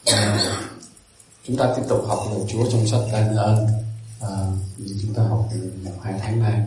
Chúng ta tiếp tục học lời Chúa trong sách Daniel. Như chúng ta học 1-2 tháng nay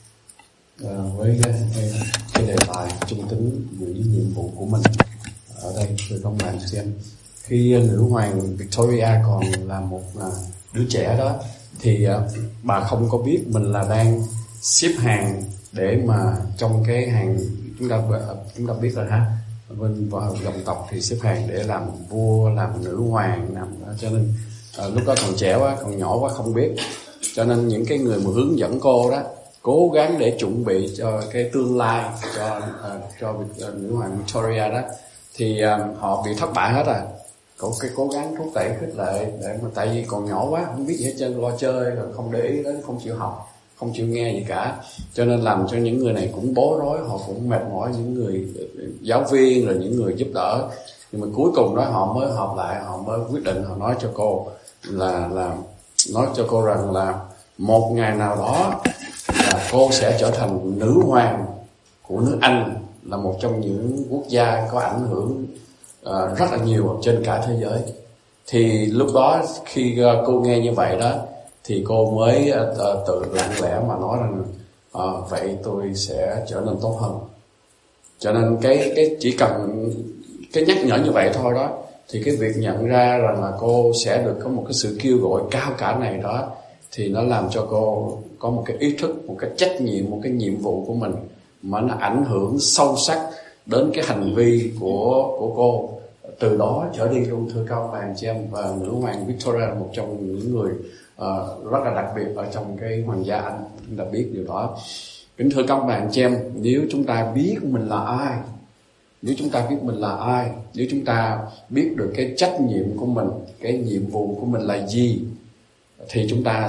với cái đề tài trung tín với nhiệm vụ của mình. Ở đây thưa các bạn xem, khi nữ hoàng Victoria còn là một đứa trẻ đó thì bà không có biết mình là đang xếp hàng để mà trong cái hàng, chúng ta biết rồi ha, bên dòng tộc thì xếp hàng để làm vua, làm nữ hoàng, làm cho nên lúc đó còn trẻ quá, còn nhỏ quá không biết, cho nên những cái người mà hướng dẫn cô đó cố gắng để chuẩn bị cho cái tương lai cho nữ hoàng Victoria đó thì họ bị thất bại hết à. Cái cố gắng thúc đẩy khích lệ để mà tại vì còn nhỏ quá không biết gì hết trơn, lo chơi rồi không để ý đến, không chịu học, không chịu nghe gì cả, cho nên làm cho những người này cũng bối rối, họ cũng mệt mỏi, những người giáo viên rồi những người giúp đỡ. Nhưng mà cuối cùng đó họ mới họp lại, họ mới quyết định, họ nói cho cô là nói cho cô rằng là một ngày nào đó là cô sẽ trở thành nữ hoàng của nước Anh, là một trong những quốc gia có ảnh hưởng rất là nhiều trên cả thế giới. Thì lúc đó khi cô nghe như vậy đó thì cô mới tự lặng lẽ mà nói rằng vậy tôi sẽ trở nên tốt hơn. Cho nên cái chỉ cần cái nhắc nhở như vậy thôi đó, thì cái việc nhận ra rằng là cô sẽ được có một cái sự kêu gọi cao cả này đó, thì nó làm cho cô có một cái ý thức, một cái trách nhiệm, một cái nhiệm vụ của mình mà nó ảnh hưởng sâu sắc đến cái hành vi của cô. Từ đó trở đi luôn, thưa các bạn chị em, và nữ hoàng Victoria là một trong những người rất là đặc biệt ở trong cái hoàng gia Anh, chúng ta biết điều đó. Kính thưa các bạn chị em, nếu chúng ta biết mình là ai, nếu chúng ta biết mình là ai, nếu chúng ta biết được cái trách nhiệm của mình, cái nhiệm vụ của mình là gì, thì chúng ta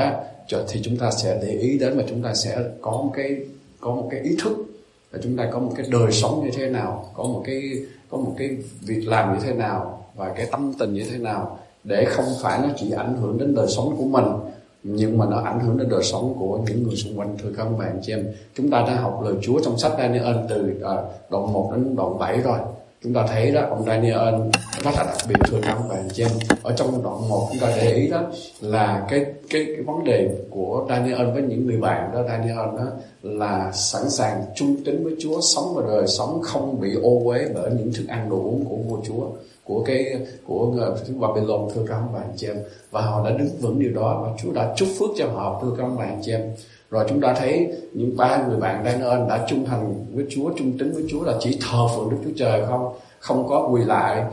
sẽ để ý đến, và chúng ta sẽ có một cái ý thức, và chúng ta có một cái đời sống như thế nào, có một cái việc làm như thế nào, và cái tâm tình như thế nào, để không phải nó chỉ ảnh hưởng đến đời sống của mình, nhưng mà nó ảnh hưởng đến đời sống của những người xung quanh. Thưa các bạn chị em, chúng ta đã học lời Chúa trong sách Daniel từ đoạn 1 đến đoạn 7 rồi. Chúng ta thấy đó, ông Daniel rất là đặc biệt, thưa các bạn chị em. Ở trong đoạn 1 chúng ta để ý đó là cái vấn đề của Daniel với những người bạn đó. Daniel đó là sẵn sàng trung tín với Chúa, sống và đời sống không bị ô uế bởi những thức ăn đồ uống của vua Chúa, của Babylon, thưa các bạn chị em. Và họ đã đứng vững điều đó, và Chúa đã chúc phước cho họ, thưa các bạn chị em. Rồi chúng ta thấy những 3 người bạn Daniel đã trung thành với Chúa, trung tín với Chúa, là chỉ thờ phượng Đức Chúa Trời, không có quỳ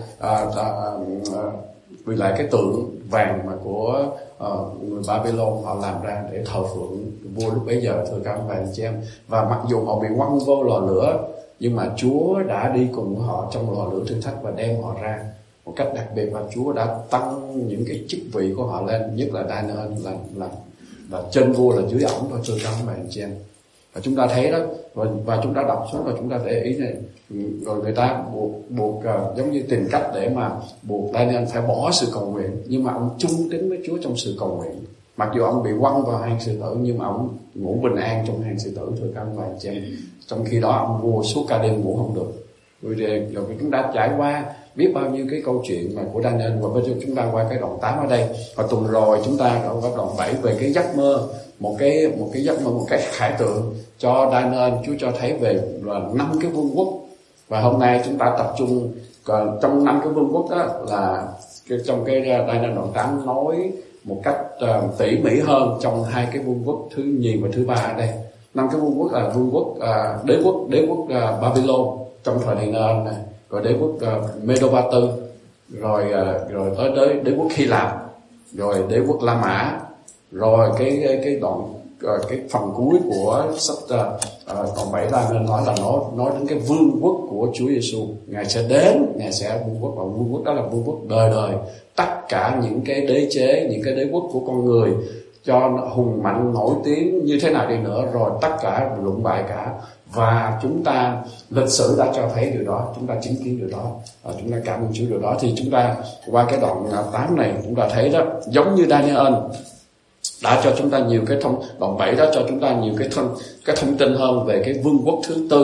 lại cái tượng vàng mà của người Babylon họ làm ra để thờ phượng vua lúc bấy giờ, thưa các bạn chị em. Và mặc dù họ bị quăng vô lò lửa, nhưng mà Chúa đã đi cùng họ trong lò lửa thử thách và đem họ ra một cách đặc biệt, và Chúa đã tăng những cái chức vị của họ lên, nhất là Daniel là trên vua, là dưới ổng thôi, thưa các bạn chị em. Và chúng ta thấy đó, và chúng ta đọc xuống, và chúng ta để ý này, rồi người ta buộc giống như tìm cách để mà buộc Daniel phải bỏ sự cầu nguyện, nhưng mà ông trung tín với Chúa trong sự cầu nguyện. Mặc dù ông bị quăng vào hang sư tử, nhưng mà ông ngủ bình an trong hang sư tử, thưa các bạn chị em. Trong khi đó ông vua suốt cả đêm ngủ không được. Rồi chúng ta trải qua biết bao nhiêu cái câu chuyện mà của Daniel, và bây giờ chúng ta qua cái đoạn 8 ở đây. Và tuần rồi chúng ta qua đoạn 7 về cái giấc mơ, một cái giấc mơ, một cái khải tượng cho Daniel. Chúa cho thấy về là 5 cái vương quốc, và hôm nay chúng ta tập trung trong 5 cái vương quốc đó, là trong cái Daniel đoạn 8 nói một cách tỉ mỉ hơn trong 2 cái vương quốc thứ nhì và thứ ba ở đây. 5 cái vương quốc là vương quốc đế quốc Babylon trong thời Daniel này, rồi đế quốc Medo-Ba Tư, rồi tới đế quốc Hy Lạp, rồi đế quốc La Mã, rồi cái đoạn cái phần cuối của sách đoạn 7 nên nói là nói đến cái vương quốc của Chúa Giêsu. Ngài sẽ đến, Ngài sẽ vương quốc, và vương quốc đó là vương quốc đời đời. Tất cả những cái đế chế, những cái đế quốc của con người, cho hùng mạnh nổi tiếng như thế nào đi nữa, rồi tất cả lụng bại cả. Và chúng ta, lịch sử đã cho thấy điều đó, chúng ta chứng kiến điều đó, chúng ta cảm ơn Chúa điều đó. Thì chúng ta qua cái đoạn 8 này, chúng ta thấy đó, giống như Daniel đã cho chúng ta nhiều cái đoạn 7 đó cho chúng ta nhiều cái thông tin hơn về cái vương quốc thứ tư,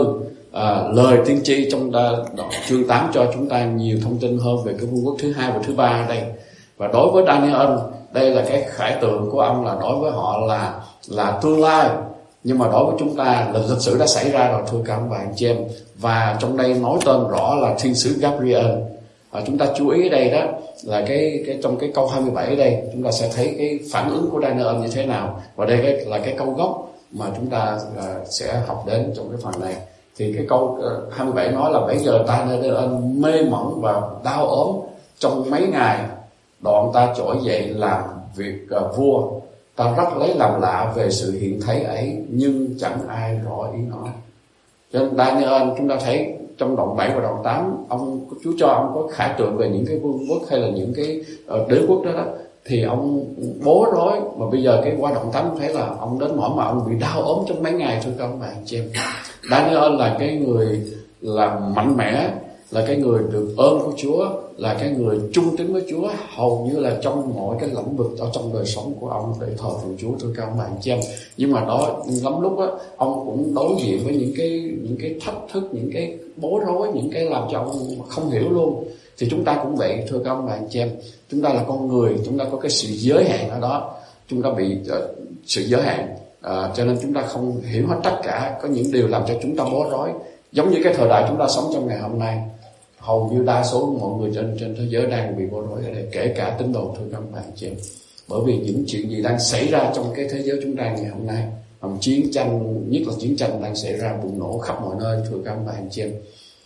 lời tiên tri trong chương 8 cho chúng ta nhiều thông tin hơn về cái vương quốc thứ hai và thứ ba ở đây. Và đối với Daniel, đây là cái khải tượng của ông, là đối với họ là tương lai, nhưng mà đối với chúng ta là lịch sử đã xảy ra rồi, thưa các ông bà anh chị em. Và trong đây nói tên rõ là thiên sứ Gabriel. Chúng ta chú ý ở đây đó là cái trong cái câu 27 ở đây chúng ta sẽ thấy cái phản ứng của Daniel như thế nào, và đây là cái câu gốc mà chúng ta sẽ học đến trong cái phần này. Thì cái câu 27 nói là: bây giờ Daniel mê mẩn và đau ốm trong mấy ngày, đoạn ta trỗi dậy làm việc vua, ta rất lấy làm lạ về sự hiện thấy ấy, nhưng chẳng ai rõ ý nó. Cho nên Daniel, chúng ta thấy trong đoạn 7 và đoạn 8, Chúa cho ông có khải tượng về những cái vương quốc hay là những cái đế quốc đó, thì ông bối rối. Mà bây giờ cái qua đoạn 8 thấy là ông đến nỗi mà ông bị đau ốm trong mấy ngày, thưa các ông bà anh chị em. Daniel là cái người là mạnh mẽ, là cái người được ơn của Chúa, là cái người trung tín với Chúa hầu như là trong mọi cái lĩnh vực ở trong đời sống của ông để thờ phượng Chúa, thưa các ông bà anh chị em. Nhưng mà đó lắm lúc đó ông cũng đối diện với những cái thách thức, những cái bối rối, những cái làm cho ông không hiểu luôn. Thì chúng ta cũng vậy, thưa các ông bà anh chị em. Chúng ta là con người, chúng ta có cái sự giới hạn ở đó, chúng ta bị sự giới hạn, cho nên chúng ta không hiểu hết tất cả. Có những điều làm cho chúng ta bối rối, giống như cái thời đại chúng ta sống trong ngày hôm nay. Hầu như đa số mọi người trên thế giới đang bị bối rối ở đây, kể cả tín đồ, thưa các bạn chị em. Bởi vì những chuyện gì đang xảy ra trong cái thế giới chúng ta ngày hôm nay, chiến tranh, nhất là chiến tranh đang xảy ra bùng nổ khắp mọi nơi, thưa các bạn chị em.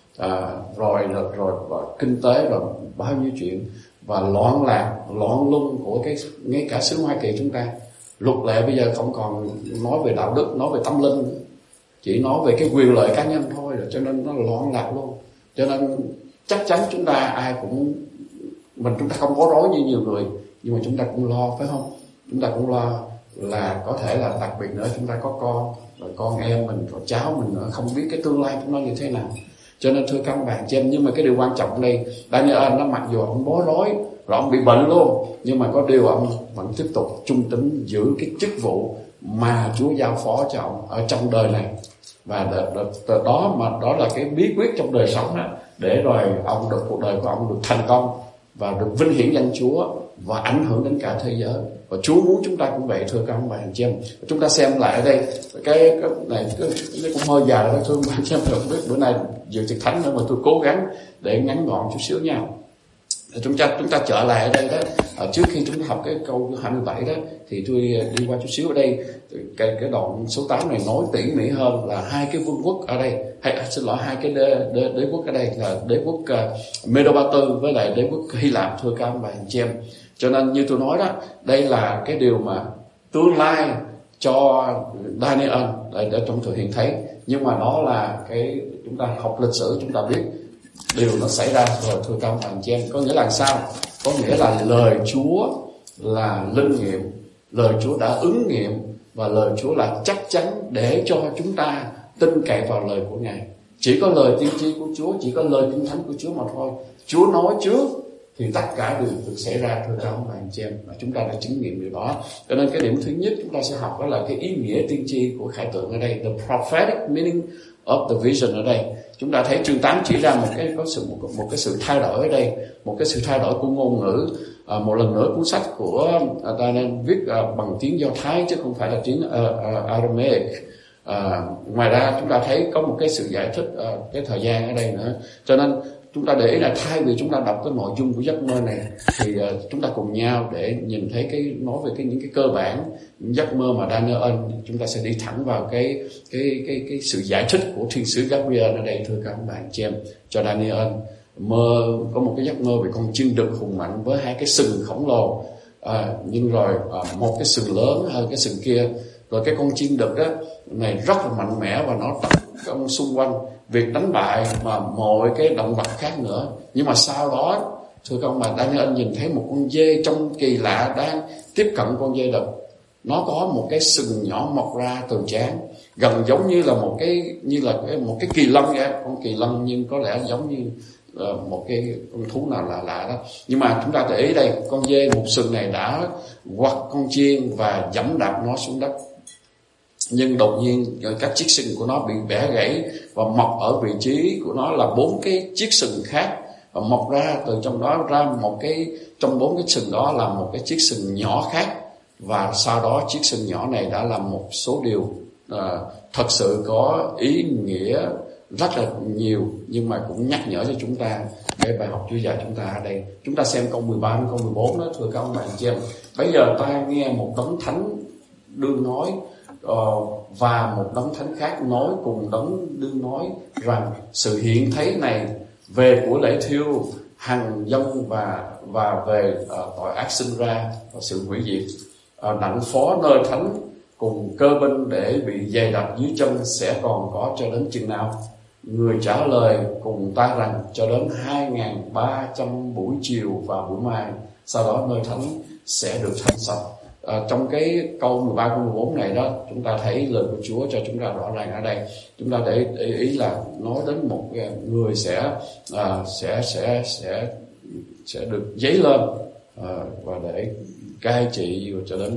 Rồi kinh tế, rồi bao nhiêu chuyện, và loạn lạc, loạn luân của ngay cả xứ Hoa Kỳ chúng ta. Luật lệ bây giờ không còn nói về đạo đức, nói về tâm linh, chỉ nói về cái quyền lợi cá nhân thôi, cho nên nó loạn lạc luôn. Cho nên chắc chắn chúng ta ai cũng, chúng ta không có rối như nhiều người, nhưng mà chúng ta cũng lo, phải không? Chúng ta cũng lo là có thể là đặc biệt nữa chúng ta có con, rồi con em mình, rồi cháu mình nữa, không biết cái tương lai của nó như thế nào. Cho nên thưa các bạn chị em, nhưng mà cái điều quan trọng đây, Daniel nó mặc dù ông bối rối, rồi ông bị bệnh luôn, nhưng mà có điều ông vẫn tiếp tục trung tín giữ cái chức vụ mà Chúa giao phó cho ông ở trong đời này. Và đó là cái bí quyết trong đời sống đó, để rồi ông được, cuộc đời của ông được thành công và được vinh hiển danh Chúa và ảnh hưởng đến cả thế giới. Và Chúa muốn chúng ta cũng vậy, thưa các ông bà anh chị em. Chúng ta xem lại ở đây cái này cũng hơi dài đó, thưa bà chị em. Không biết bữa nay dự tiệc thánh nữa mà tôi cố gắng để ngắn gọn chút xíu nha. Chúng ta trở lại ở đây đó. Trước khi chúng ta học cái câu 27 đó, thì tôi đi qua chút xíu ở đây. Cái đoạn số 8 này nói tỉ mỉ hơn là hai cái vương quốc ở đây, hai cái đế quốc ở đây là đế quốc Medo-Ba-tư với lại đế quốc Hy Lạp, thưa các bạn chị em. Cho nên như tôi nói đó, đây là cái điều mà tương lai cho Daniel để trong thời hiện thấy. Nhưng mà nó là cái chúng ta học lịch sử chúng ta biết điều nó xảy ra rồi, thưa các bạn chị em. Có nghĩa là sao? Có nghĩa là lời Chúa là linh nghiệm, lời Chúa đã ứng nghiệm, và lời Chúa là chắc chắn để cho chúng ta tin cậy vào lời của Ngài. Chỉ có lời tiên tri của Chúa, chỉ có lời kinh thánh của Chúa mà thôi. Chúa nói trước thì tất cả đều được xảy ra, thưa các bạn chị em, và chúng ta đã chứng nghiệm điều đó. Cho nên cái điểm thứ nhất chúng ta sẽ học đó là cái ý nghĩa tiên tri của khải tượng ở đây, the prophetic meaning of the vision ở đây. Chúng ta thấy chương 8 chỉ ra một cái sự thay đổi ở đây, một cái sự thay đổi của ngôn ngữ. Một lần nữa cuốn sách của Daniel viết bằng tiếng Do Thái chứ không phải là tiếng Aramaic. Ngoài ra chúng ta thấy có một cái sự giải thích cái thời gian ở đây nữa. Cho nên chúng ta để ý là thay vì chúng ta đọc cái nội dung của giấc mơ này, thì chúng ta cùng nhau để nhìn thấy nói về những cái cơ bản giấc mơ mà Daniel, chúng ta sẽ đi thẳng vào cái sự giải thích của thiên sứ Gabriel ở đây, thưa các bạn chị em. Cho Daniel có một cái giấc mơ về con chiên đực hùng mạnh với hai cái sừng khổng lồ, nhưng rồi một cái sừng lớn hơn cái sừng kia. Rồi cái con chiên đực đó này rất là mạnh mẽ và nó tấn công xung quanh, việc đánh bại mà mọi cái động vật khác nữa. Nhưng mà sau đó, thưa các ông bà, Daniel nhìn thấy một con dê trông kỳ lạ đang tiếp cận con dê đực. Nó có một cái sừng nhỏ mọc ra từ trán, gần giống như là một cái kỳ lân vậy, con kỳ lân, nhưng có lẽ giống như một cái con thú nào lạ đó. Nhưng mà chúng ta để ý đây, con dê một sừng này đã quặt con chiên và giẫm đạp nó xuống đất. nhưng đột nhiên các chiếc sừng của nó bị bẻ gãy và mọc ở vị trí của nó là 4 cái chiếc sừng khác, và mọc ra từ trong đó ra một cái, trong 4 cái sừng đó là một cái chiếc sừng nhỏ khác. Và sau đó chiếc sừng nhỏ này đã làm một số điều thật sự có ý nghĩa rất là nhiều, nhưng mà cũng nhắc nhở cho chúng ta cái bài học Chúa dạy chúng ta ở đây. Chúng ta xem câu 13 đến câu 14 đó, thưa các ông bạn chị em. Bây giờ ta nghe một đấng thánh đương nói, và một đấng thánh khác nói cùng đấng đương nói rằng sự hiện thấy này về của lễ thiêu hằng dông và về tội ác sinh ra và sự hủy diệt, đặng phó nơi thánh cùng cơ binh để bị dày đặt dưới chân sẽ còn có cho đến chừng nào? Người trả lời cùng ta rằng cho đến 2.300 buổi chiều và buổi mai, sau đó nơi thánh sẽ được thanh sạch. Trong cái câu 13 câu 14 này đó, chúng ta thấy lời của Chúa cho chúng ta rõ ràng ở đây. Chúng ta để ý là nói đến một người sẽ được dấy lên và để cai trị cho đến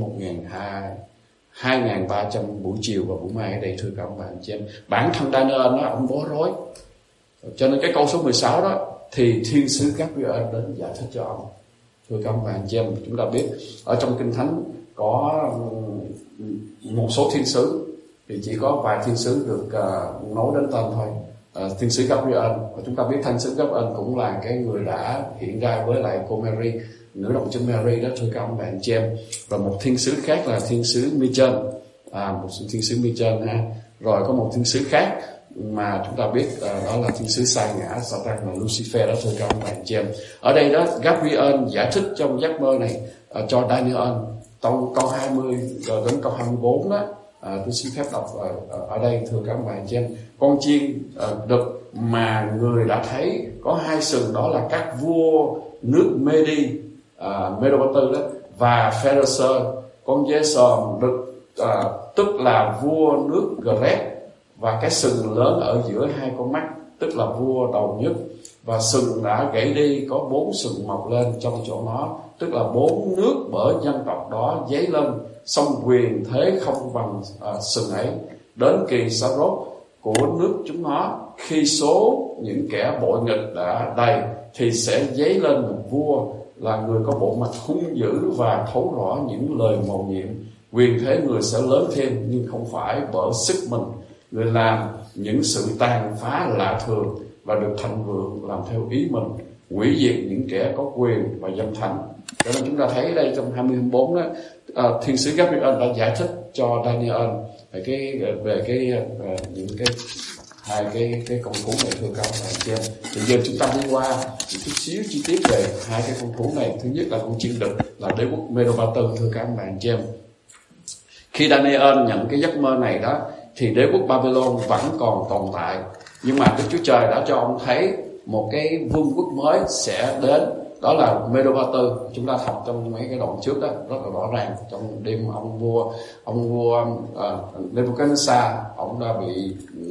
2.300 buổi chiều và buổi mai ở đây, thưa các ông bạn chị em. Bản thân Daniel nó ông bối rối, cho nên cái câu số 16 đó thì thiên sứ Gabriel đến giải thích cho ông. Thưa các ông bạn chị em, chúng ta biết ở trong Kinh Thánh có một số thiên sứ thì chỉ có vài thiên sứ được nói đến tên thôi. Thiên sứ Gabriel, và chúng ta biết thiên sứ Gabriel cũng là cái người đã hiện ra với lại cô Mary, nữ đồng trinh Mary đó, thưa các ông bạn chị em. Và một thiên sứ khác là thiên sứ Michael, một thiên sứ Michael ha. Rồi có một thiên sứ khác mà chúng ta biết đó là thiên sứ sa ngã Satan là Lucifer đó, thưa các ông bạn chị em. Ở đây đó, Gabriel giải thích trong giấc mơ này cho Daniel. Trong câu 20 rồi đến câu 24 đó, tôi xin phép đọc ở đây, thưa các ông bạn chị em. Con chiên đực mà người đã thấy có 2 sừng, đó là các vua nước Medo-Ba-tư đó và Pharisee. Con dê sòm đực tức là vua nước Gret, và cái sừng lớn ở giữa 2 con mắt tức là vua đầu nhất, và sừng đã gãy đi, có 4 sừng mọc lên trong chỗ nó, tức là 4 nước bởi dân tộc đó dấy lên, song quyền thế không bằng sừng ấy. Đến kỳ sa rốt của nước chúng nó, khi số những kẻ bội nghịch đã đầy, thì sẽ dấy lên một vua là người có bộ mặt hung dữ và thấu rõ những lời mầu nhiệm. Quyền thế người sẽ lớn thêm, nhưng không phải bởi sức mình. Người làm những sự tàn phá lạ thường và được thịnh vượng làm theo ý mình, hủy diệt những kẻ có quyền và dân thành. Cho nên chúng ta thấy đây trong 20-24 đó, thiên sứ Gabriel đã giải thích cho Daniel về những cái hai cái con thú này, thưa các bạn chị em. Thì giờ chúng ta đi qua một chút xíu chi tiết về 2 cái con thú này. Thứ nhất là con chiên đực, là đế quốc Medo-Ba-tư, thưa các bạn chị em. Khi Daniel nhận cái giấc mơ này đó, thì đế quốc Babylon vẫn còn tồn tại, nhưng mà Đức Chúa Trời đã cho ông thấy một cái vương quốc mới sẽ đến, đó là Medo-Ba-tư. Chúng ta học trong mấy cái đoạn trước đó rất là rõ ràng. Trong đêm ông vua Nebuchadnezzar, ông đã bị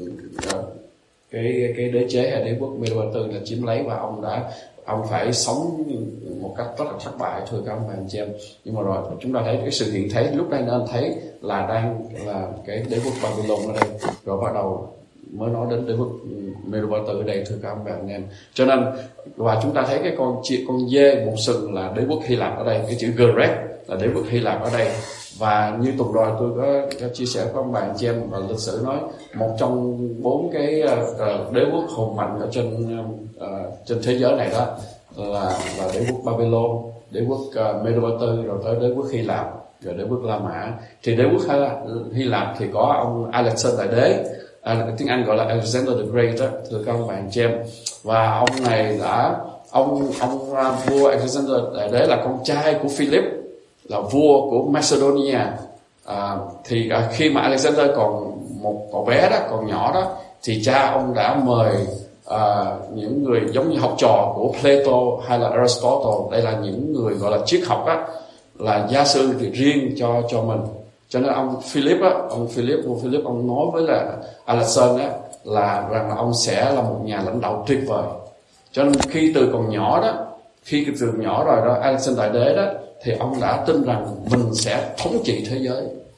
cái đế chế hay đế quốc Medo-Ba-tư là chiếm lấy, và ông phải sống một cách rất là thất bại, thưa các ông bạn chị em. Nhưng mà rồi chúng ta thấy cái sự hiện thấy lúc đây nên thấy là đang là cái đế quốc Babylon ở đây, rồi bắt đầu mới nói đến đế quốc Medo-Ba-tư ở đây, thưa các ông bạn em. Cho nên và chúng ta thấy cái con dê một sừng là đế quốc Hy Lạp ở đây, cái chữ Gret là đế quốc Hy Lạp ở đây. Và như tuần rồi tôi có chia sẻ với ông bạn chị em, và lịch sử nói một trong 4 cái đế quốc hùng mạnh ở trên thế giới này đó là đế quốc Babylon, đế quốc Medo-Ba-tư, rồi tới đế quốc Hy Lạp, rồi đế quốc La Mã. Thì đế quốc Hy Lạp thì có ông Alexander Đại Đế, tiếng Anh gọi là Alexander the Great đó, thưa các ông bạn chị em. Và ông này đã ông vua Alexander Đại Đế là con trai của Philip, là vua của Macedonia. Thì khi mà Alexander còn một cậu bé đó, còn nhỏ đó, thì cha ông đã mời những người giống như học trò của Plato hay là Aristotle, đây là những người gọi là triết học á, là gia sư thì riêng cho mình. Cho nên ông Philip ông nói với là Alexander á, là rằng là ông sẽ là một nhà lãnh đạo tuyệt vời. Cho nên khi từ còn nhỏ đó, từ nhỏ rồi đó, Alexander Đại Đế đó, thì ông đã tin rằng mình sẽ thống trị thế giới.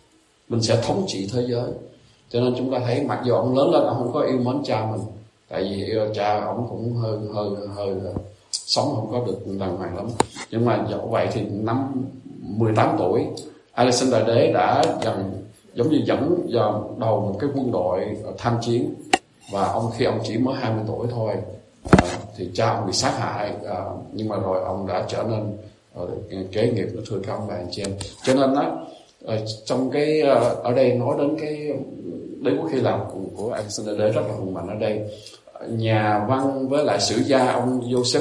mình sẽ thống trị thế giới. Cho nên chúng ta thấy mặc dù ông lớn lên ông không có yêu mến cha mình, tại vì cha ông cũng hơi sống không có được đàng hoàng lắm. Nhưng mà dẫu vậy thì năm 18 tuổi Alexander Đại Đế đã giống như dẫn vào đầu một cái quân đội tham chiến. Và khi ông chỉ mới 20 tuổi thôi thì cha ông bị sát hại, nhưng mà rồi ông đã trở nên kế nghiệp, nó thưa các ông bà anh chị em. Cho nên trong cái ở đây nói đến cái đế quốc Hy Lạp của Alexander Đế rất là hùng mạnh. Ở đây nhà văn với lại sử gia ông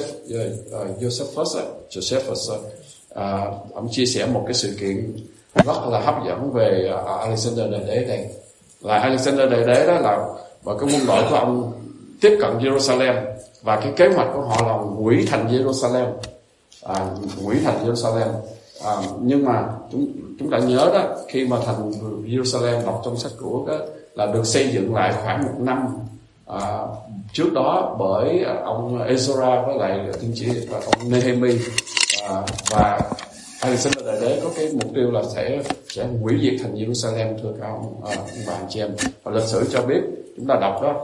Josephus ông chia sẻ một cái sự kiện rất là hấp dẫn về Alexander Đại Đế đây. Là Alexander Đại Đế đó là và cái quân đội của ông tiếp cận Jerusalem, và cái kế hoạch của họ là hủy thành Jerusalem, nhưng mà chúng ta nhớ đó, khi mà thành Jerusalem đọc trong sách Cũ đó là được xây dựng lại khoảng 1 năm trước đó bởi ông Ezra với lại tiên tri ông Nehemi, và Alexander Đại Đế có cái mục tiêu là sẽ hủy diệt thành Jerusalem, thưa các ông bạn chị em. Và lịch sử cho biết, chúng ta đọc đó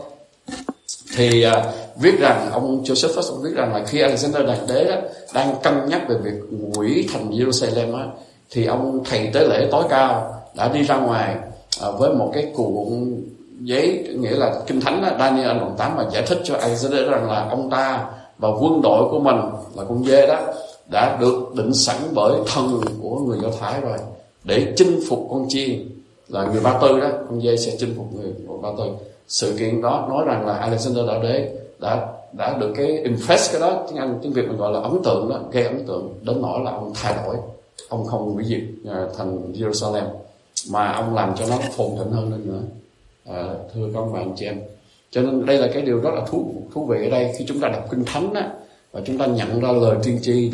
thì viết rằng ông Josephus ông viết rằng là khi Alexander Đại Đế đó đang cân nhắc về việc hủy thành Jerusalem á, thì ông thầy tế lễ tối cao đã đi ra ngoài với một cái cuộn giấy, nghĩa là kinh thánh đó, Daniel đoạn 8, mà giải thích cho Alexander rằng là ông ta và quân đội của mình là con dê đó đã được định sẵn bởi thần của người Do Thái rồi, để chinh phục con chiên là người Ba Tư đó, con dê sẽ chinh phục người Ba Tư. Sự kiện đó nói rằng là Alexander Đại Đế đã được cái impress, cái đó tiếng Việt mình gọi là ấn tượng đó, gây ấn tượng đến nỗi là ông thay đổi, ông không hủy diệt thành Jerusalem mà ông làm cho nó phồn thịnh hơn lên nữa, thưa các bạn chị em. Cho nên đây là cái điều rất là thú vị ở đây, khi chúng ta đọc kinh thánh á, và chúng ta nhận ra lời tiên tri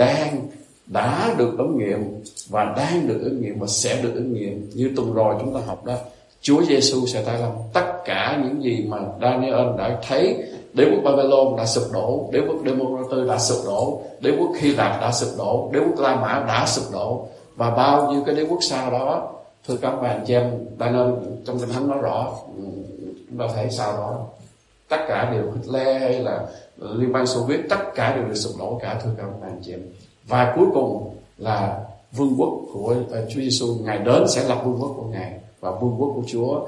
đã được ứng nghiệm và đang được ứng nghiệm và sẽ được ứng nghiệm. Như tuần rồi chúng ta học đó, Chúa Giêsu sẽ tái lâm. Tất cả những gì mà Daniel đã thấy, đế quốc Babylon đã sụp đổ, đế quốc Democritus đã sụp đổ, đế quốc Hy Lạp đã sụp đổ, đế quốc La Mã đã sụp đổ, và bao nhiêu cái đế quốc sau đó, thưa các bạn chị em, Daniel trong kinh thánh nói rõ, chúng ta thấy sau đó tất cả đều Hitler hay là Liên bang Xô Viết, tất cả đều được sụp đổ cả, thưa các bạn chị em. Và cuối cùng là vương quốc của Chúa Giêsu, Ngài đến sẽ lập vương quốc của Ngài, và vương quốc của Chúa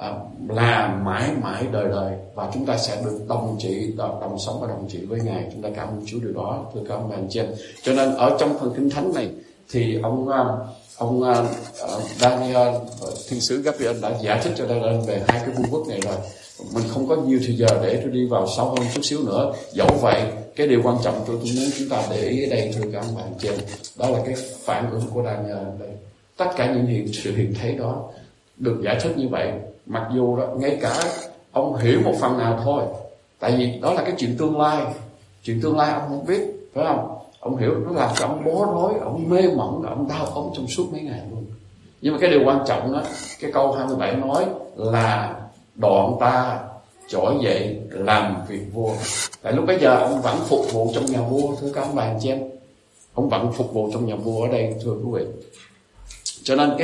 là mãi mãi đời đời, và chúng ta sẽ được đồng sống và đồng trị với Ngài. Chúng ta cảm ơn Chúa điều đó, thưa các bạn chị em. Cho nên ở trong phần kinh thánh này thì ông Daniel, thiên sứ Gabriel đã giải thích cho Daniel về hai cái vương quốc này rồi. Mình không có nhiều thời giờ để tôi đi vào sâu hơn chút xíu nữa. Dẫu vậy, cái điều quan trọng tôi muốn chúng ta để ý ở đây, thưa các bạn chị em, đó là cái phản ứng của Daniel đây. Tất cả những sự hiện thấy đó được giải thích như vậy, mặc dù đó ngay cả ông hiểu một phần nào thôi, tại vì đó là cái chuyện tương lai ông không biết, phải không? Ông hiểu nó làm cho ông bối rối, ông mê mẩn, ông đau ốm trong suốt mấy ngày luôn. Nhưng mà cái điều quan trọng đó, cái câu 27 nói là đoạn ta trỗi dậy làm việc vua. Tại lúc bây giờ ông vẫn phục vụ trong nhà vua, thưa các bạn chị em, ông vẫn phục vụ trong nhà vua ở đây, thưa quý vị. Cho nên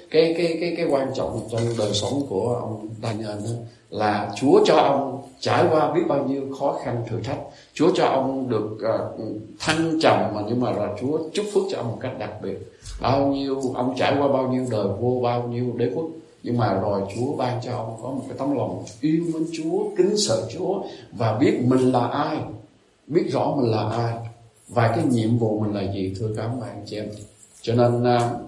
cái quan trọng trong đời sống của ông Daniel đó là Chúa cho ông trải qua biết bao nhiêu khó khăn thử thách, Chúa cho ông được thăng trầm, mà nhưng mà là Chúa chúc phước cho ông một cách đặc biệt. Bao nhiêu ông trải qua bao nhiêu đời vua, bao nhiêu đế quốc, nhưng mà rồi Chúa ban cho ông có một cái tấm lòng yêu mến Chúa, kính sợ Chúa, và biết mình là ai, biết rõ mình là ai và cái nhiệm vụ mình là gì, thưa các bạn chị em. Cho nên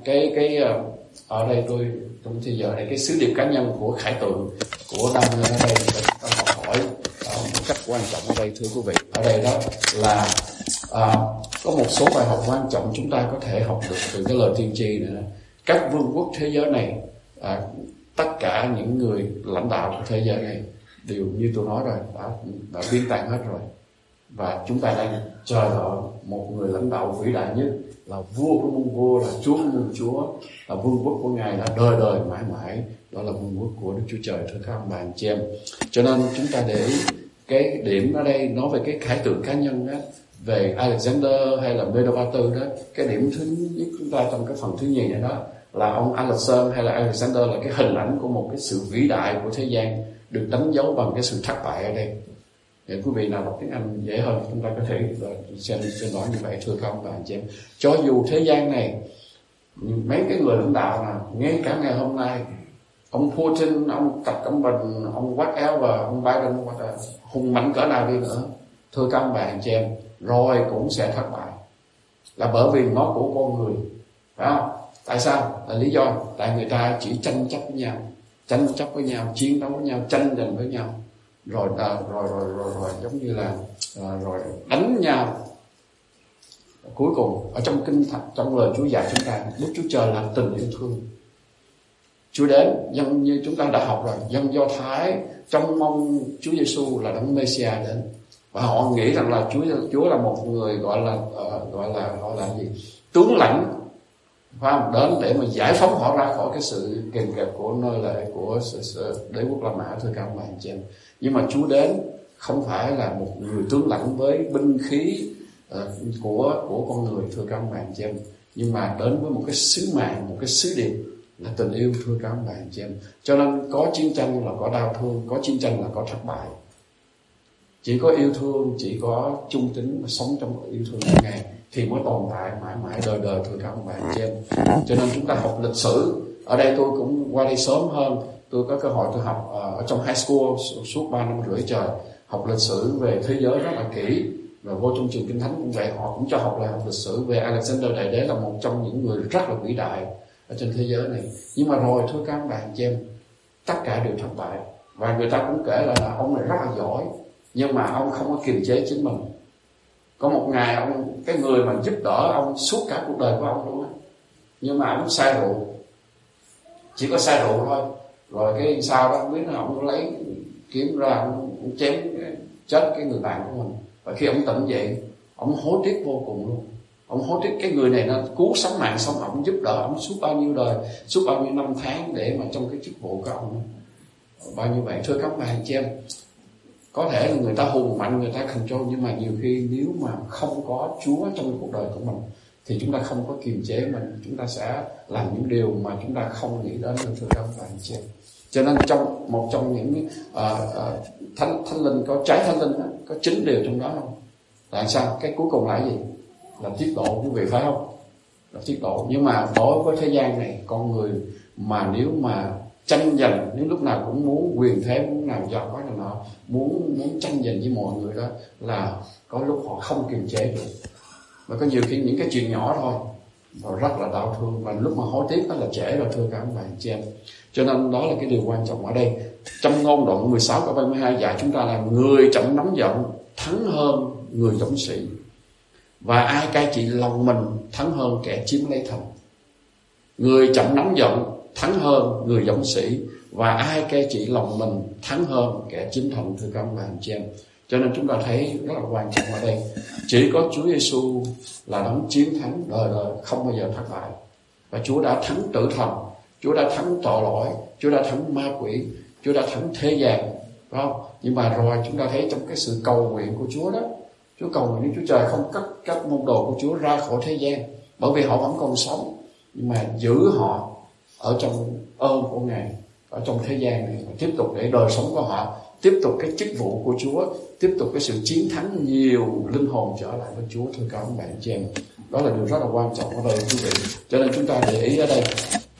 ở đây tôi trong thời giờ này, cái sứ điệp cá nhân của khải tượng của Daniel ở đây chúng ta học hỏi một cách quan trọng ở đây, thưa quý vị. Ở đây đó là có một số bài học quan trọng chúng ta có thể học được từ cái lời tiên tri này. Các vương quốc thế giới này, tất cả những người lãnh đạo của thế giới này đều như tôi nói rồi, đã biến tàn hết rồi, và chúng ta đang chờ đợi một người lãnh đạo vĩ đại nhất, là vua của muôn vua, là Chúa của muôn Chúa, là vương quốc của Ngài là đời đời mãi mãi, đó là vương quốc của Đức Chúa Trời, thưa các bạn chị em. Cho nên chúng ta để cái điểm ở đây nói về cái khải tượng cá nhân đó, về Alexander hay là Medo-Ba-tư đó, cái điểm thứ nhất chúng ta trong cái phần thứ nhì này đó là ông Alexander hay là Alexander là cái hình ảnh của một cái sự vĩ đại của thế gian được đánh dấu bằng cái sự thất bại ở đây. Để quý vị nào đọc tiếng Anh dễ hơn chúng ta có thể xem nói như vậy. Thưa các ông bà anh chị em, cho dù thế gian này mấy cái người lãnh đạo nào, ngay cả ngày hôm nay ông Putin, ông Tập Cận Bình, ông whatever, ông Biden hùng mạnh cỡ nào đi nữa, thưa các ông bà anh chị em, rồi cũng sẽ thất bại, là bởi vì nó của con người, phải không? Tại sao? Là lý do tại người ta chỉ tranh chấp với nhau, chiến đấu với nhau, tranh giành với nhau, rồi giống như là rồi đánh nhau. Cuối cùng ở trong kinh thánh, trong lời Chúa dạy chúng ta, Đức Chúa Trời là tình yêu thương. Chúa đến, dân như chúng ta đã học rồi, dân Do Thái trông mong Chúa Giêsu là đấng Mêsia đến, và họ nghĩ rằng là Chúa là một người gọi là gì, tướng lãnh, phải không? Đến để mà giải phóng họ ra khỏi cái sự kìm kẹp của nơi lệ của đế quốc La Mã, thưa các bạn chị em. Nhưng mà Chúa đến không phải là một người tướng lãnh với binh khí của con người, thưa các bạn chị em, nhưng mà đến với một cái sứ mạng, một cái sứ điệp là tình yêu, thưa các bạn chị em. Cho nên có chiến tranh là có đau thương, có chiến tranh là có thất bại. Chỉ có yêu thương, chỉ có trung tín và sống trong yêu thương của Ngài thì mới tồn tại mãi mãi đời đời, thưa các bạn chị em. Cho nên chúng ta học lịch sử. Ở đây tôi cũng qua đây sớm hơn, tôi có cơ hội tôi học ở trong high school suốt 3 năm rưỡi trời, học lịch sử về thế giới rất là kỹ. Rồi vô trong trường Kinh Thánh cũng vậy, họ cũng cho học lại học lịch sử về Alexander Đại Đế, là một trong những người rất là vĩ đại ở trên thế giới này. Nhưng mà rồi, thưa các bạn chị em, tất cả đều thất bại. Và người ta cũng kể là ông này rất là giỏi, nhưng mà ông không có kiềm chế chính mình. Có một ngày cái người mà giúp đỡ ông suốt cả cuộc đời của ông luôn á, nhưng mà ông say rượu, chỉ có say rượu thôi. Rồi cái sau đó không biết là ông lấy kiếm ra, ông chém chết cái người bạn của mình. Và khi ông tỉnh dậy, ông hối tiếc vô cùng luôn. Ông hối tiếc cái người này nó cứu sống mạng sống ông, giúp đỡ ông suốt bao nhiêu đời, suốt bao nhiêu năm tháng để mà trong cái chức vụ của ông bao nhiêu vậy. Thưa các bạn chị em, có thể là người ta hùng mạnh, người ta control, nhưng mà nhiều khi nếu mà không có Chúa trong cuộc đời của mình thì chúng ta không có kiềm chế mình, chúng ta sẽ làm những điều mà chúng ta không nghĩ đến, thưa các bạn chị em. Cho nên một trong những thánh linh, có trái thánh linh đó, có 9 điều trong đó không? Tại sao? Cái cuối cùng là cái gì? Là tiết độ, quý vị phải không? Là tiết độ. Nhưng mà đối với thế gian này, con người mà nếu mà tranh giành, nếu lúc nào cũng muốn quyền thế, muốn nào giàu quá nào nọ, muốn tranh giành với mọi người đó, là có lúc họ không kiềm chế được. Và có nhiều khi những cái chuyện nhỏ thôi rồi rất là đau thương, và lúc mà hối tiếc đó là trễ rồi, thưa các bạn chị em. Cho nên đó là cái điều quan trọng ở đây. Trong Ngôn đoạn 16 câu 32 dạy chúng ta là người chậm nóng giận thắng hơn người dũng sĩ, và ai cai trị lòng mình thắng hơn kẻ chiếm lấy thành. Người chậm nóng giận thắng hơn người dũng sĩ, và ai cai trị lòng mình thắng hơn kẻ chiếm thành, thưa các bạn chị em. Cho nên chúng ta thấy rất là quan trọng ở đây, chỉ có Chúa Giêsu là đấng chiến thắng đời đời, không bao giờ thất bại. Và Chúa đã thắng tử thần, Chúa đã thắng tội lỗi, Chúa đã thắng ma quỷ, Chúa đã thắng thế gian, phải không? Nhưng mà rồi chúng ta thấy trong cái sự cầu nguyện của Chúa đó, Chúa cầu nguyện đến Chúa Trời không cắt các môn đồ của Chúa ra khỏi thế gian, bởi vì họ vẫn còn sống, nhưng mà giữ họ ở trong ơn của Ngài, ở trong thế gian này, và tiếp tục để đời sống của họ tiếp tục cái chức vụ của Chúa, tiếp tục cái sự chiến thắng nhiều linh hồn trở lại với Chúa, thưa các bạn chị em. Đó là điều rất là quan trọng ở đây quý vị. Cho nên chúng ta để ý ở đây.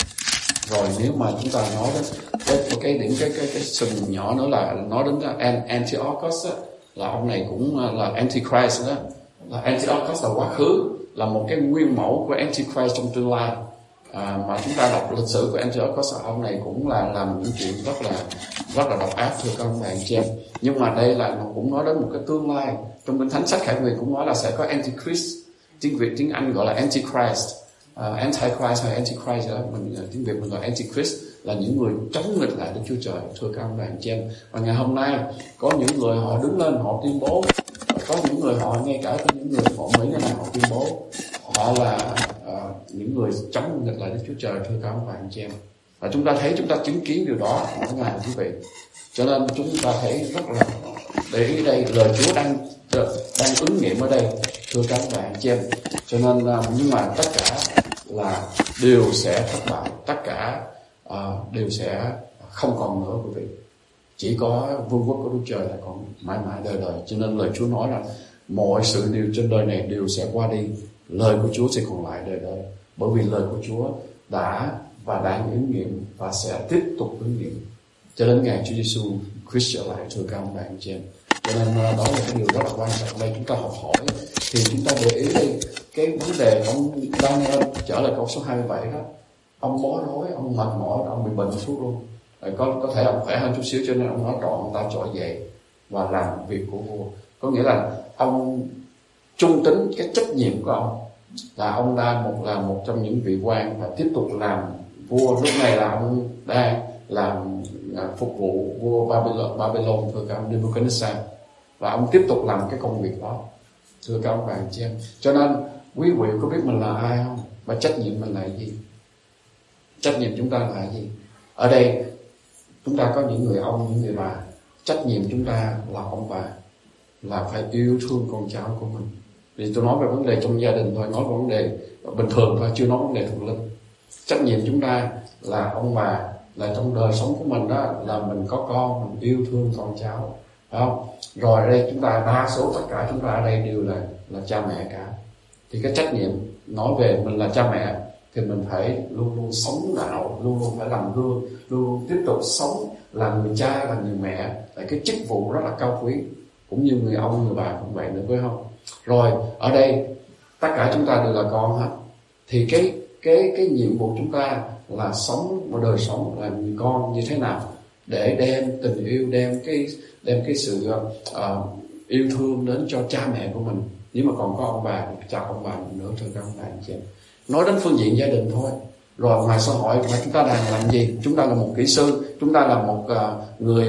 Rồi nếu mà chúng ta nói đến cái sừng nhỏ nữa là nói đến Antiochus á, là ông này cũng là Antichrist đó. Là Antiochus là quá khứ, là một cái nguyên mẫu của Antichrist trong tương lai. Mà chúng ta đọc lịch sử của Antiochus, ông này cũng là làm những chuyện rất là độc ác, thưa các bạn chị em. Nhưng mà đây là nó cũng nói đến một cái tương lai. Trong Kinh Thánh sách Khải Huyền cũng nói là sẽ có Antichrist, tiếng Anh gọi là Antichrist, Antichrist hay Antichrist đó, tiếng Việt mình gọi Antichrist, là những người chống nghịch lại Đức Chúa Trời, thưa các bạn chị em. Và ngày hôm nay có những người họ đứng lên họ tuyên bố, có những người họ ngay cả những người họ Mỹ này họ tuyên bố họ là những người chống nghịch lại Đức Chúa Trời, thưa các bạn chị em. Và chúng ta thấy, chúng ta chứng kiến điều đó mỗi ngày quý vị. Cho nên chúng ta thấy rất là để ý đây, lời Chúa đang ứng nghiệm ở đây, thưa các bạn chị em. Cho nên nhưng mà tất cả là đều sẽ thất bại, tất cả đều sẽ không còn nữa quý vị. Chỉ có vương quốc của Đức Trời là còn mãi mãi đời đời. Cho nên lời Chúa nói là mọi sự điều trên đời này đều sẽ qua đi, lời của Chúa sẽ còn lại đời đời. Bởi vì lời của Chúa đã và đang ứng nghiệm và sẽ tiếp tục ứng nghiệm cho đến ngày Chúa Giêsu Christ trở lại, thưa các ông bạn chị em. Cho nên đó là cái điều rất là quan trọng. Đây chúng ta học hỏi thì chúng ta để ý đi cái vấn đề ông Daniel trở lại câu số 27 đó. Ông bó rối, ông mệt mỏi, ông bị bệnh suốt luôn. Có thể ông khỏe hơn chút xíu cho nên ông nói trọn ông ta trỗi dậy và làm việc của vua. Có nghĩa là ông trung tín cái trách nhiệm của ông là ông là một trong những vị quan và tiếp tục làm vua. Lúc này là ông đang làm phục vụ vua Babylon, thưa các ông Nebuchadnezzar, và ông tiếp tục làm cái công việc đó, thưa các ông bạn chị em. Cho nên quý vị có biết mình là ai không, và trách nhiệm mình là gì? Trách nhiệm chúng ta là gì? Ở đây chúng ta có những người ông, những người bà. Trách nhiệm chúng ta là ông bà, là phải yêu thương con cháu của mình. Vì tôi nói về vấn đề trong gia đình thôi, nói về vấn đề bình thường thôi, chưa nói vấn đề thuộc linh. Trách nhiệm chúng ta là ông bà, là trong đời sống của mình đó, là mình có con, mình yêu thương con cháu, phải không? Rồi ở đây chúng ta đa số tất cả chúng ta ở đây đều là cha mẹ cả. Thì cái trách nhiệm nói về mình là cha mẹ thì mình phải luôn luôn sống đạo, luôn luôn phải làm gương, luôn luôn tiếp tục sống làm người cha, làm người mẹ. Tại cái chức vụ rất là cao quý, cũng như người ông, người bà cũng vậy nữa, phải không? Rồi ở đây tất cả chúng ta đều là con hết. Thì cái nhiệm vụ chúng ta là sống một đời sống làm người con như thế nào để đem tình yêu, đem cái sự yêu thương đến cho cha mẹ của mình. Nếu mà còn có ông bà thì chào ông bà mình nữa, thưa các ông bà anh chị em. Nói đến phương diện gia đình thôi. Rồi ngoài xã hội mà chúng ta đang làm gì? Chúng ta là một kỹ sư, chúng ta là một người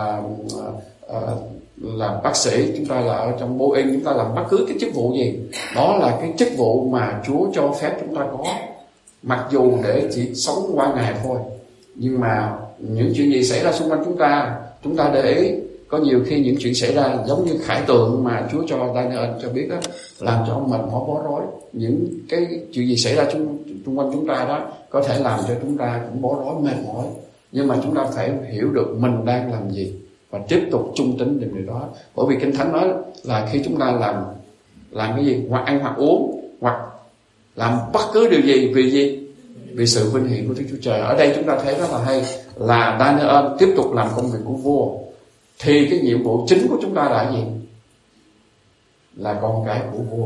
làm bác sĩ, chúng ta là ở trong Boeing, chúng ta làm bất cứ cái chức vụ gì. Đó là cái chức vụ mà Chúa cho phép chúng ta có. Mặc dù để chỉ sống qua ngày thôi, nhưng mà những chuyện gì xảy ra xung quanh chúng ta để ý. Có nhiều khi những chuyện xảy ra giống như khải tượng mà Chúa cho Daniel cho biết đó, làm cho ông mệt mỏi bó rối. Những cái chuyện gì xảy ra xung quanh chúng ta đó có thể làm cho chúng ta cũng bó rối, mệt mỏi. Nhưng mà chúng ta phải hiểu được mình đang làm gì và tiếp tục trung tín điều đó. Bởi vì Kinh Thánh nói là khi chúng ta làm cái gì, hoặc ăn hoặc uống, hoặc làm bất cứ điều gì, vì gì? Vì sự vinh hiển của Đức Chúa Trời. Ở đây chúng ta thấy rất là hay là Daniel tiếp tục làm công việc của vua. Thì cái nhiệm vụ chính của chúng ta là gì? Là con cái của vua.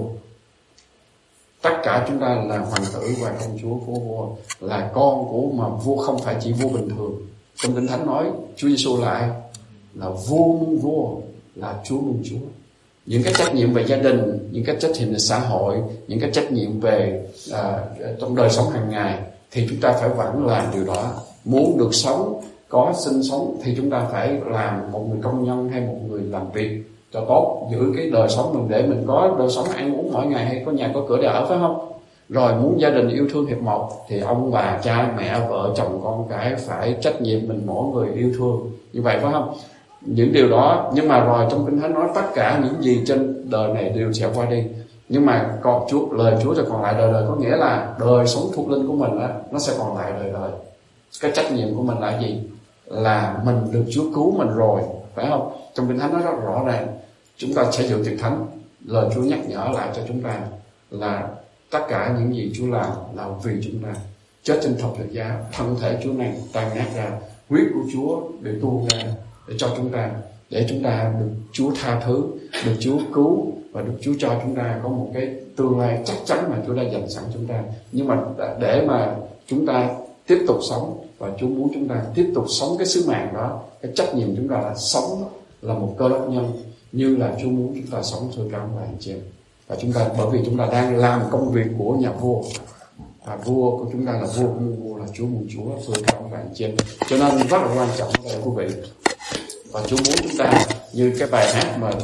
Tất cả chúng ta là hoàng tử và công chúa của vua, là con của mà vua, không phải chỉ vua bình thường. Trong Kinh Thánh nói Chúa Giêsu là ai? Là vua muôn vua, là Chúa muôn Chúa. Những cái trách nhiệm về gia đình, những cái trách nhiệm về xã hội, những cái trách nhiệm về trong đời sống hàng ngày thì chúng ta phải vẫn làm điều đó. Muốn được sống, có sinh sống thì chúng ta phải làm một người công nhân hay một người làm việc cho tốt, giữ cái đời sống mình để mình có đời sống ăn uống mỗi ngày, hay có nhà có cửa để ở, phải không? Rồi muốn gia đình yêu thương hiệp một thì ông bà, cha mẹ, vợ chồng, con cái phải trách nhiệm mình mỗi người yêu thương như vậy, phải không? Những điều đó. Nhưng mà rồi trong Kinh Thánh nói tất cả những gì trên đời này đều sẽ qua đi, nhưng mà còn lời Chúa sẽ còn lại đời đời. Có nghĩa là đời sống thuộc linh của mình đó, nó sẽ còn lại đời đời. Cái trách nhiệm của mình là gì? Là mình được Chúa cứu mình rồi, phải không? Trong Kinh Thánh nói rất rõ ràng. Chúng ta sẽ giữ Tiệc Thánh. Lời Chúa nhắc nhở lại cho chúng ta là tất cả những gì Chúa làm là vì chúng ta. Chết trên thập tự giá, thân thể Chúa này tan nát ra, huyết của Chúa để tuôn ra để cho chúng ta, để chúng ta được Chúa tha thứ, được Chúa cứu và được Chúa cho chúng ta có một cái tương lai chắc chắn mà Chúa đã dành sẵn chúng ta. Nhưng mà để mà chúng ta tiếp tục sống, và Chúa muốn chúng ta tiếp tục sống cái sứ mạng đó, cái trách nhiệm chúng ta là sống là một cơ đốc nhân như là Chúa muốn chúng ta sống, thưa các ông bà anh chị em. Và chúng ta, bởi vì chúng ta đang làm công việc của nhà vua, và vua của chúng ta là vua của vua, là Chúa muôn Chúa, thưa các ông bà anh chị em. Cho nên rất là quan trọng đây quý vị. Và Chúa muốn chúng ta như cái bài hát mà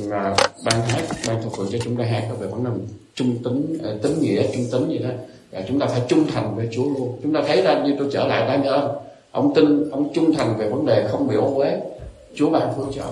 ban thuộc cho chúng ta hát về vấn đề trung tín, tín nghĩa, trung tín gì đó. Và chúng ta phải trung thành với Chúa luôn. Chúng ta thấy ra như tôi trở lại Daniel, ông trung thành về vấn đề không bị ô uế, Chúa ban phước cho ông.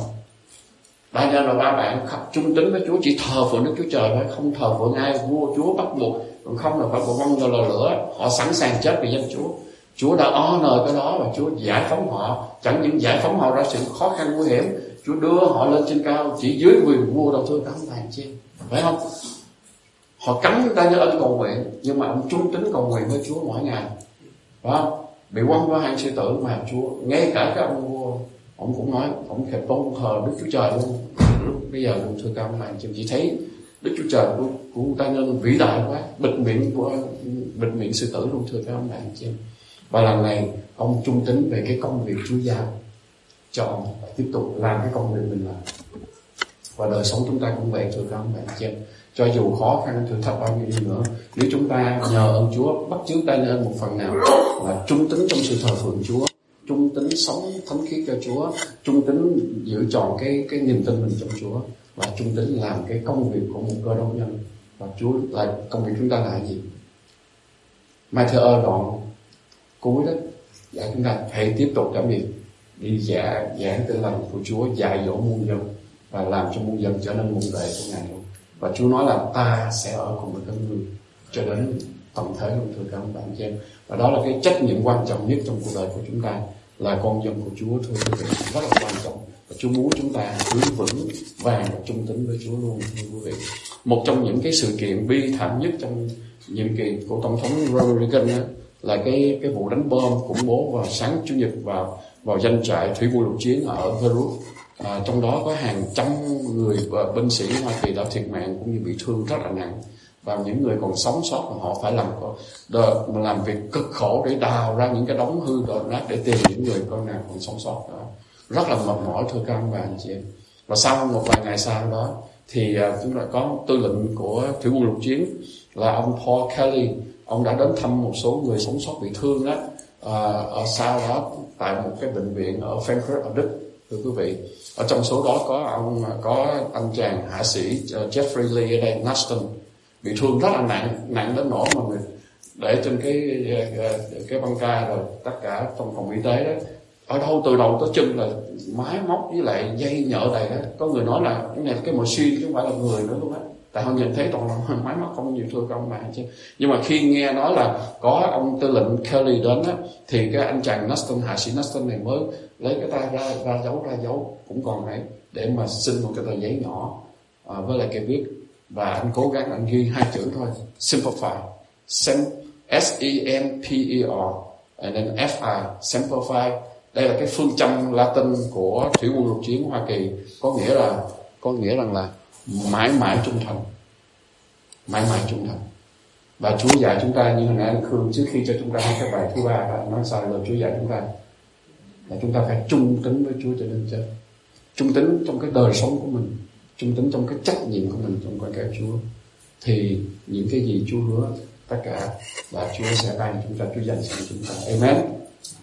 Daniel là ba bạn trung tín với Chúa, chỉ thờ phượng Đức Chúa Trời thôi, không thờ phượng ai. Vua Chúa bắt buộc còn không là phải vâng vào lò lửa. Họ sẵn sàng chết vì danh Chúa. Chúa đã honor cái đó và Chúa giải phóng họ. Chẳng những giải phóng họ ra sự khó khăn nguy hiểm, Chúa đưa họ lên trên cao chỉ dưới quyền vua đâu, thưa các ông bà anh chị em, phải không? Họ cấm Daniel ân cầu nguyện, nhưng mà ông trung tín cầu nguyện với Chúa mỗi ngày, phải không? Bị quăng vào hang sư tử mà Chúa, ngay cả cái ông vua, ông cũng nói, ông phải tôn thờ Đức Chúa Trời luôn. Lúc bây giờ luôn, thưa các ông bà anh chị em, chỉ thấy Đức Chúa Trời của Daniel vĩ đại quá, bịt miệng sư tử luôn, thưa các ông bà anh chị em. Và lần này ông trung tín về cái công việc Chúa giao cho ông, tiếp tục làm cái công việc mình làm. Và đời sống chúng ta cũng vậy, thưa các ông bà anh chị em. Cho dù khó khăn thử thách bao nhiêu đi nữa, nếu chúng ta nhờ ơn Chúa bắt chước tay lên một phần nào là trung tín trong sự thờ phượng Chúa, trung tín sống thánh khiết cho Chúa, trung tín giữ tròn cái niềm tin mình trong Chúa, và trung tín làm cái công việc của một cơ đốc nhân. Và Chúa là công việc chúng ta là gì? Matthew đoạn cuối đó dạy chúng ta hãy tiếp tục làm gì? Đi giảng tin lành của Chúa, dạy dỗ muôn dân và làm cho muôn dân trở nên môn đệ của Ngài luôn. Và Chúa nói là ta sẽ ở cùng với các ngươi cho đến tận thế luôn, thưa các bạn chị em. Và đó là cái trách nhiệm quan trọng nhất trong cuộc đời của chúng ta, là con dân của Chúa, thưa quý vị, rất là quan trọng. Và Chúa muốn chúng ta giữ vững vàng và trung tín với Chúa luôn, thưa quý vị. Một trong những cái sự kiện bi thảm nhất trong nhiệm kỳ của tổng thống Ronald Reagan đó, là cái vụ đánh bom khủng bố vào sáng Chủ nhật vào doanh trại thủy quân lục chiến ở Beirut. Trong đó có hàng trăm người binh sĩ Hoa Kỳ đã thiệt mạng cũng như bị thương rất là nặng, và những người còn sống sót họ phải làm việc cực khổ để đào ra những cái đống hư đổ nát để tìm những người con nào còn sống sót đó. Rất là mệt mỏi, thưa các ông bà anh chị em. Và sau một vài ngày sau đó thì chúng ta có tư lệnh của thủy quân lục chiến là ông Paul Kelly. Ông đã đến thăm một số người sống sót bị thương đó, ở sau đó tại một cái bệnh viện ở Frankfurt ở Đức, thưa quý vị. Ở trong số đó có anh chàng hạ sĩ Jeffrey Lee ở đây, Naston, bị thương rất là nặng đến nỗi mà người để trên cái băng ca, rồi tất cả trong phòng y tế đó, ở đâu từ đầu tới chân là máy móc với lại dây nhợ đầy đó. Có người nói là cái này cái machine chứ không phải là người nữa luôn á, tại họ nhìn thấy toàn là máy móc không nhiều, thưa các ông bà chứ. Nhưng mà khi nghe nói là có ông tư lệnh Kelly đến á, thì cái anh chàng Naston, hạ sĩ Naston này mới lấy cái tay ra dấu cũng còn đấy, để mà xin một cái tờ giấy nhỏ với lại cái viết, và anh cố gắng anh ghi 2 chữ thôi: simplify, S-E-M-P-E-R and then F-I, simplify. Đây là cái phương châm Latin của thủy quân lục chiến Hoa Kỳ, có nghĩa rằng là mãi mãi trung thành, mãi mãi trung thành. Và Chúa dạy chúng ta, như hồi nãy anh Khương trước khi cho chúng ta cái bài thứ 3 nói sao là Chúa dạy chúng ta là chúng ta phải trung tín với Chúa cho đến chết, trung tín trong cái đời sống của mình, trung tín trong cái trách nhiệm của mình trong con cái Chúa, thì những cái gì Chúa hứa tất cả là Chúa sẽ ban chúng ta, Chúa dành cho chúng ta. Amen.